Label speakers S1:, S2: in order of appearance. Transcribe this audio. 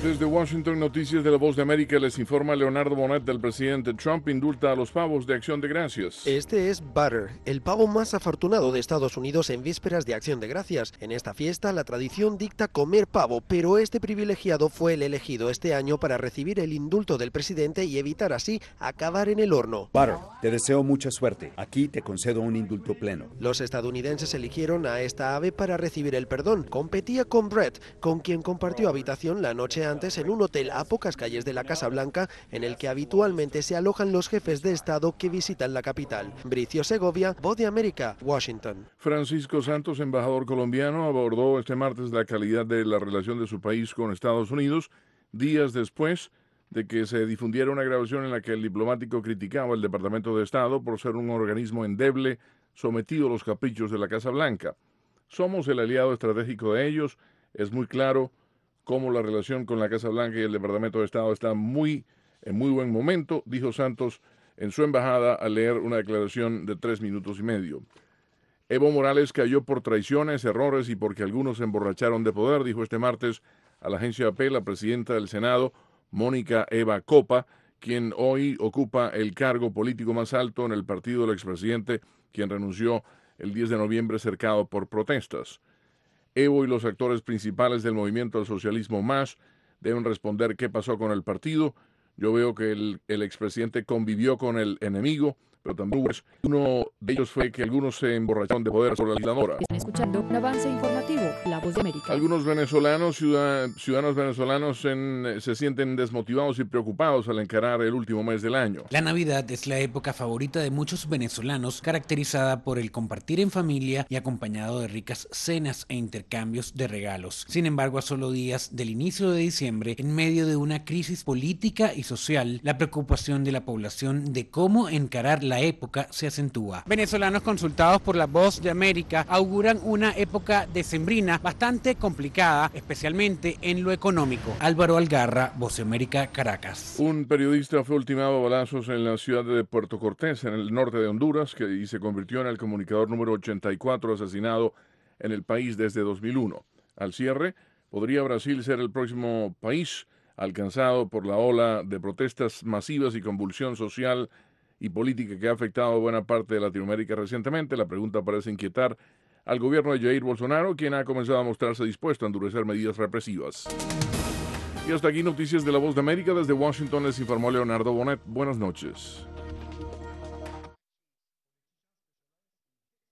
S1: Desde Washington, Noticias de la Voz de América, les informa Leonardo Bonet del presidente Trump indulta a los pavos de Acción de Gracias.
S2: Este es Butter, el pavo más afortunado de Estados Unidos en vísperas de Acción de Gracias. En esta fiesta, la tradición dicta comer pavo, pero este privilegiado fue el elegido este año para recibir el indulto del presidente y evitar así acabar en el horno.
S3: Butter, te deseo mucha suerte. Aquí te concedo un indulto pleno.
S2: Los estadounidenses eligieron a esta ave para recibir el perdón. Competía con Brett, con quien compartió habitación la noche antes en un hotel a pocas calles de la Casa Blanca, en el que habitualmente se alojan los jefes de Estado que visitan la capital. Bricio Segovia, Voz de América, Washington.
S1: Francisco Santos, embajador colombiano, abordó este martes la calidad de la relación de su país con Estados Unidos, días después de que se difundiera una grabación en la que el diplomático criticaba al Departamento de Estado por ser un organismo endeble, sometido a los caprichos de la Casa Blanca. Somos el aliado estratégico de ellos, es muy claro cómo la relación con la Casa Blanca y el Departamento de Estado está en muy buen momento, dijo Santos en su embajada al leer una declaración de 3 minutos y medio. Evo Morales cayó por traiciones, errores y porque algunos se emborracharon de poder, dijo este martes a la agencia AP la presidenta del Senado, Mónica Eva Copa, quien hoy ocupa el cargo político más alto en el partido del expresidente, quien renunció el 10 de noviembre cercado por protestas. Evo y los actores principales del movimiento al socialismo más deben responder qué pasó con el partido. Yo veo que el expresidente convivió con el enemigo, pero también uno de ellos fue que algunos se emborracharon de poder sobre la legisladora.
S4: Están escuchando un avance informativo, La Voz de América.
S1: Algunos venezolanos, ciudadanos venezolanos se sienten desmotivados y preocupados al encarar el último mes del año.
S5: La Navidad es la época favorita de muchos venezolanos, caracterizada por el compartir en familia y acompañado de ricas cenas e intercambios de regalos. Sin embargo, a solo días del inicio de diciembre, en medio de una crisis política y social, la preocupación de la población de cómo encarar la época se acentúa. Venezolanos consultados por La Voz de América auguran una época decembrina bastante complicada, especialmente en lo económico. Álvaro Algarra, Voz de América, Caracas.
S1: Un periodista fue ultimado a balazos en la ciudad de Puerto Cortés, en el norte de Honduras, y se convirtió en el comunicador número 84 asesinado en el país desde 2001. Al cierre, podría Brasil ser el próximo país alcanzado por la ola de protestas masivas y convulsión social y política que ha afectado a buena parte de Latinoamérica recientemente. La pregunta parece inquietar al gobierno de Jair Bolsonaro, quien ha comenzado a mostrarse dispuesto a endurecer medidas represivas. Y hasta aquí Noticias de la Voz de América. Desde Washington les informó Leonardo Bonet. Buenas noches.